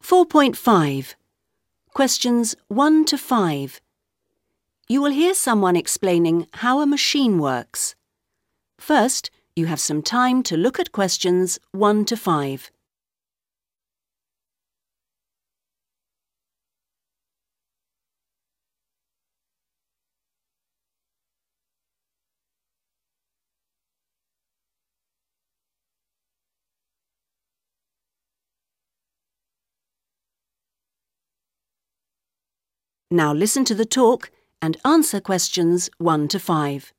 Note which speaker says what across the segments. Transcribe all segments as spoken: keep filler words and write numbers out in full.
Speaker 1: four point five. Questions one to five. You will hear someone explaining how a machine works. First, you have some time to look at questions one to five. Now listen to the talk and answer questions one to five.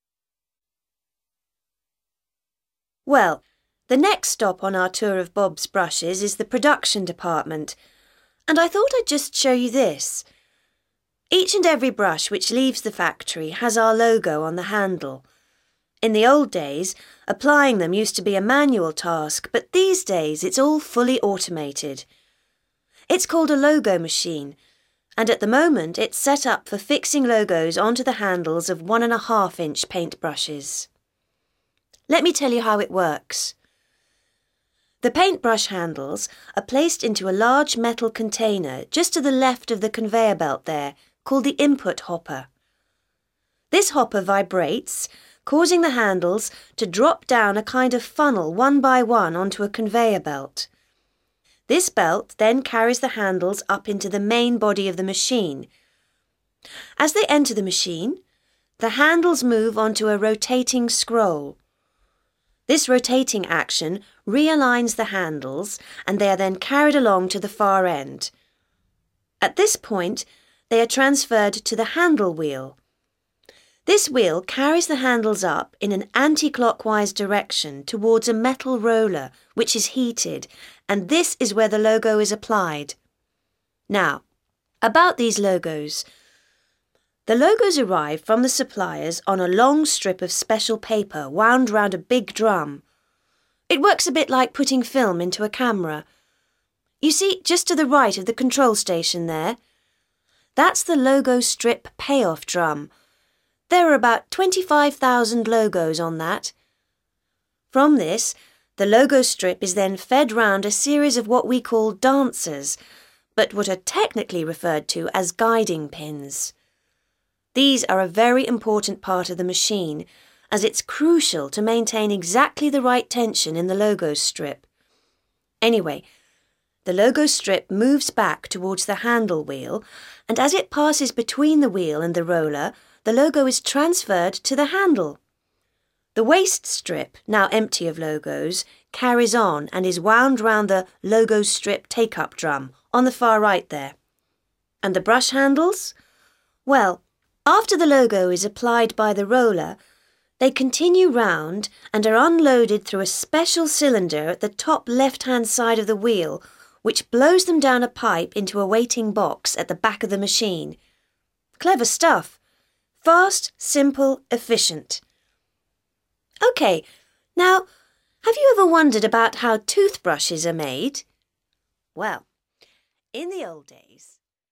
Speaker 2: Well, the next stop on our tour of Bob's brushes is the production department, and I thought I'd just show you this. Each and every brush which leaves the factory has our logo on the handle. In the old days, applying them used to be a manual task, but these days it's all fully automated. It's called a logo machine, and at the moment it's set up for fixing logos onto the handles of one and a half inch paintbrushes. Let me tell you how it works. The paintbrush handles are placed into a large metal container just to the left of the conveyor belt there, called the input hopper. This hopper vibrates, causing the handles to drop down a kind of funnel one by one onto a conveyor belt. This belt then carries the handles up into the main body of the machine. As they enter the machine, the handles move onto a rotating scroll. This rotating action realigns the handles and they are then carried along to the far end. At this point, they are transferred to the handle wheel. This wheel carries the handles up in an anti-clockwise direction towards a metal roller which is heated, and this is where the logo is applied. Now, about these logos. The logos arrive from the suppliers on a long strip of special paper wound round a big drum. It works a bit like putting film into a camera. You see, just to the right of the control station there, that's the logo strip payoff drum. There are about twenty-five thousand logos on that. From this, the logo strip is then fed round a series of what we call dancers, but what are technically referred to as guiding pins. These are a very important part of the machine, as it's crucial to maintain exactly the right tension in the logo strip. Anyway, the logo strip moves back towards the handle wheel, and as it passes between the wheel and the roller, the logo is transferred to the handle. The waste strip, now empty of logos, carries on and is wound round the logo strip take-up drum on the far right there. And the brush handles? Well, after the logo is applied by the roller, they continue round and are unloaded through a special cylinder at the top left-hand side of the wheel, which blows them down a pipe into a waiting box at the back of the machine. Clever stuff. Fast, simple, efficient. OK, now, have you ever wondered about how toothbrushes are made? Well, in the old days...